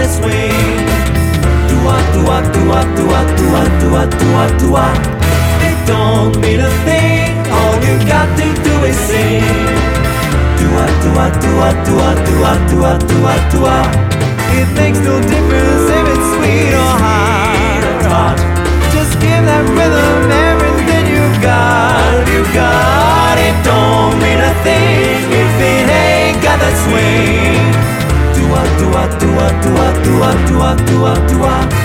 that swing. Do-a, do-a, do-a, do-a, do-a, do-a, do-a, do-a. It don't mean a thing, all you got to do is sing. Do-a, do-a, do-a, do-a, do-a, do-a, do-a, do-a. It makes no difference if it's sweet or hot. Just give that rhythm everything you've got. You got it, don't mean a thing if it ain't got that swing. Do-a, do-a, do-a, do-a, do-a, do-a, do-a, do-a.